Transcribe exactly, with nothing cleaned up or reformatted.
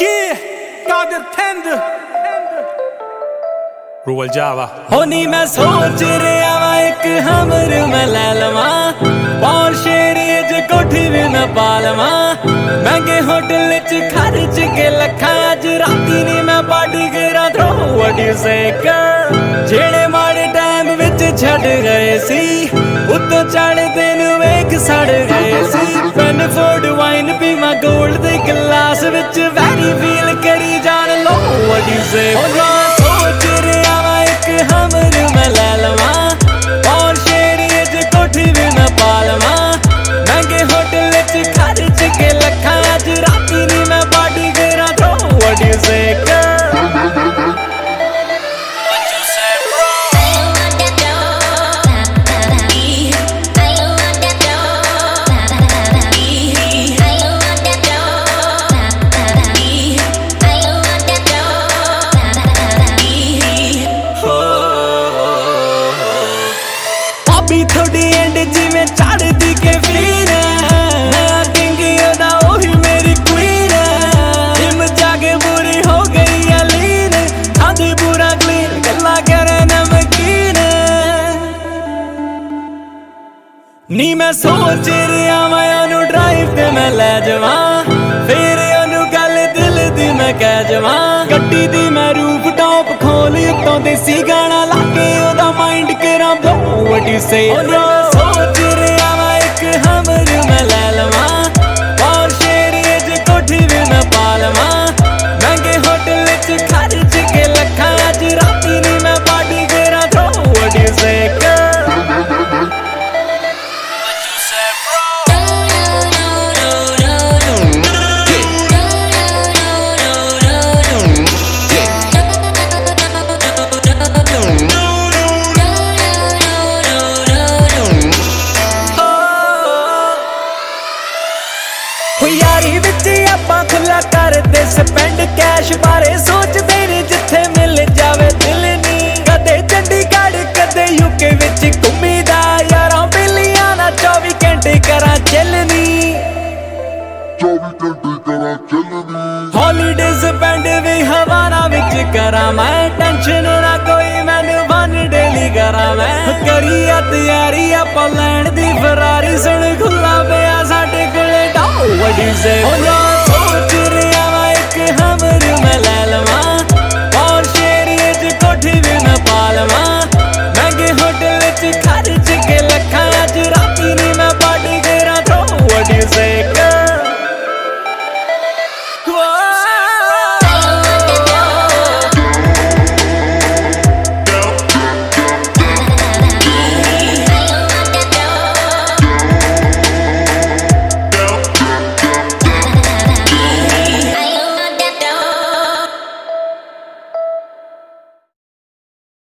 Yeah, Kadir Tender Ruel Java होनी मैं सोच रहा वा एक हमर मैं ले लवा और शेरीज कोठी भी मैं पा लवा महंगे होटल च खर्च के लखा अज राती नी मैं पार्टी करा थ्रो व्हाट यू से जेड़े माड़े टाइम विच छड़ गए सी उत्तो चढ़दे नु वेख सड़ गए सी पेन फोर्ड वाइन पी मैं गोल्ड दे गिलास विच वैरी फील करी जान लो व्हाट यू से सोच रहा वा एक हमर मैं ले लवा और शेरीज कोठी भी मैं पा लवा महंगे होटल च खर्च के लखा अज राती नी मैं पार्टी करा थ्रो व्हाट यू से थोड़ी एंड जिमें चढ़ती के फिर मेरी क्वीन जिम जाके बुरी हो गई अलीन खादी पूरा क्लीन गला करे नमकीन नी मैं सोच रहा मैं ओनू ड्राइव पे मैं ले जावा फिर ओनू गल दिल दी मैं कह जावा गड्डी दी मैं रूफ टॉप खोल उत्तों देसी गाना लाके ओदा माइंड करा ब्लो व्हाट यू से सोच रहा मैं एक हमर मैं ले लवा और शेरीज कोठी भी मैं पा लवा महंगे होटल च खर्च के लखा अज राती नी मैं पार्टी करा थ्रो व्हाट यू से यारी विच आपां खुला करदे स्पेंड कैश बारे सोचदे नी जिथे मिल जावे दिल नी कदे चंडीगढ़ कदे यूके विच घुमीदा यारां बेलियां ना चौबी घंटे करा चलनी चौबी घंटे करा चलनी हॉलीडेज स्पेंड भी हवाना विच करा मैं टेंशन ना कोई मैनू वन डेली करा मैं करी तैयारी आपां लैण दी फरारी सुन खुला पिया साडे कोले डाओ व्हाट यू से